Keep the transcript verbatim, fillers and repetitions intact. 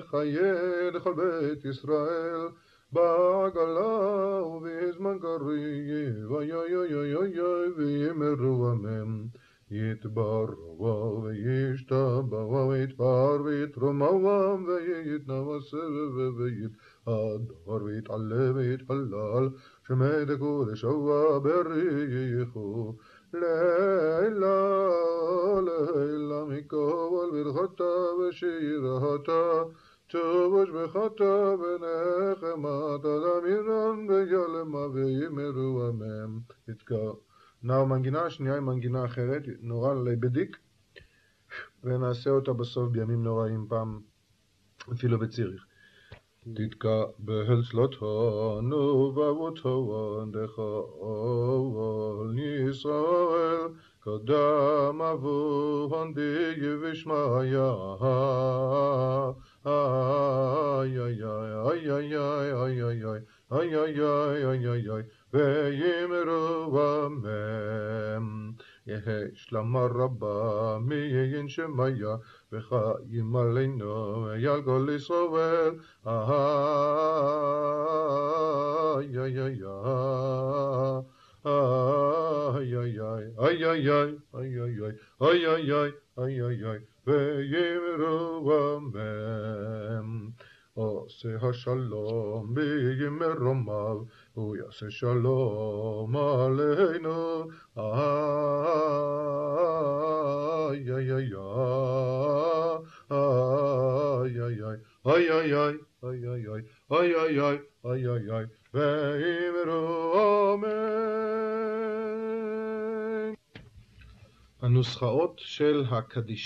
וחיי לכל בית ישראל בעגלה ובזמן קריב, אוי אוי אוי אוי אוי אוי ויאמרו אמן. יתברכו וישתבחו ויתפאר ויתרומם ויתנבא ויתהדר ויתעלה ויתהלל שמי קודש ובריחו לילה לילה מכל ברכתה ושירתה טוב ושבחתה ונחמתה דמירן ויעלמה ויאמרו אמן. נאו מנגינה השנייה היא מנגינה אחרת, נורא לייבדיק, ונעשה אותה בסוף בימים נוראים פעם, אפילו בציריך. תתקע בהלסלותו ובותו דכל ישראל קדם אבוהן די ושמיא איי איי איי איי איי איי איי איי איי איי איי ויאמרו אמן. יהי שלמה רבה מיין שמיא וחיים עלינו ועל כל ישראל איי איי איי איי איי איי איי איי איי איי איי איי ויאמרו אמן. עושה השלום בימרומיו הוא יעשה שלום עלינו איי איי איי איי איי איי איי איי איי איי איי איי איי איי איי ויאמרו אמן. הנוסחאות של הקדיש